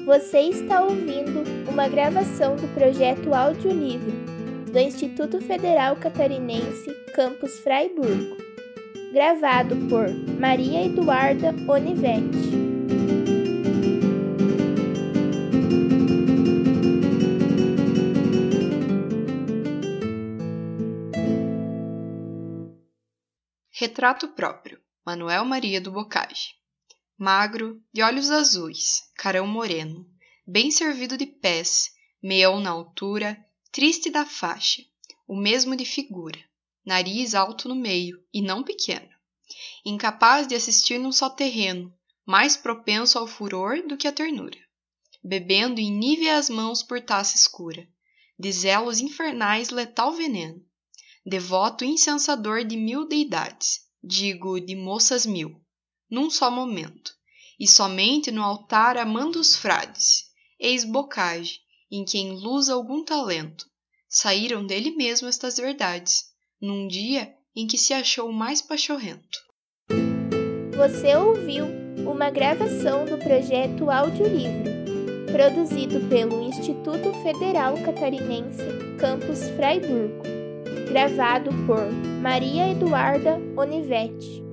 Você está ouvindo uma gravação do projeto Audiolivro do Instituto Federal Catarinense, Campus Fraiburgo, gravado por Maria Eduarda Onivetti. Retrato próprio, Manuel Maria do Bocage. Magro, de olhos azuis, carão moreno, bem servido de pés, meião na altura, triste da faixa, o mesmo de figura, nariz alto no meio, e não pequeno, incapaz de assistir num só terreno, mais propenso ao furor do que à ternura, bebendo em níveas mãos por taça escura, de zelos infernais letal veneno, devoto incensador de 1000 deidades, digo, de moças 1000, num só momento, e somente no altar amando os frades, eis Bocage, em quem luz algum talento, saíram dele mesmo estas verdades, num dia em que se achou mais pachorrento. Você ouviu uma gravação do projeto Audiolivro, produzido pelo Instituto Federal Catarinense, Campus Fraiburgo, gravado por Maria Eduarda Onivetti.